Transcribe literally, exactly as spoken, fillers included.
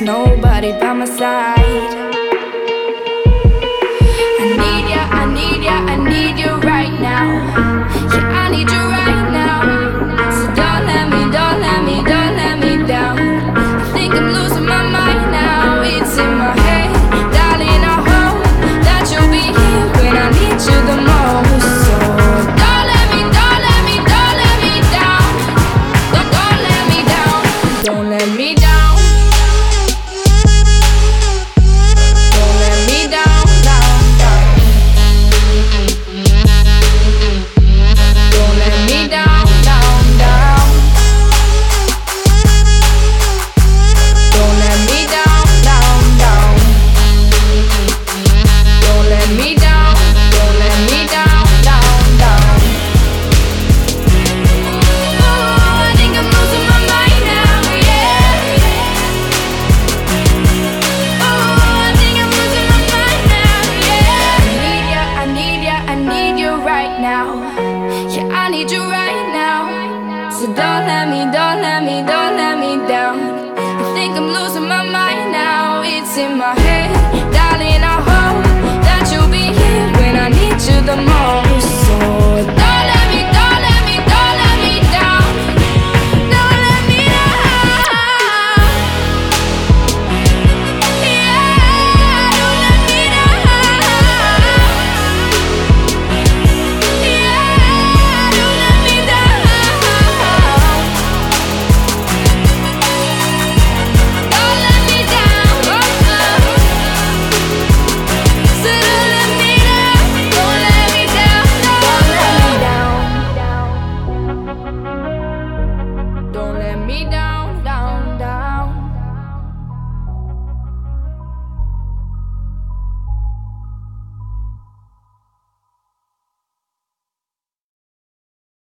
nobody by my side. I need ya, I need ya, I need you right now. Yeah, I need you right now. So don't let me, don't let me, don't let me down. I think I'm losing my mind now. It's in my head, darling, I hope that you'll be here when I need you the most. So don't let me, don't let me, don't let me down. Don't, don't let me down. Don't let me down. Yeah, I need you right now. So don't let me, don't let me, don't let me down. I think I'm losing my mind now. It's in my head, darling, I hope that you'll be here when I need you the most. So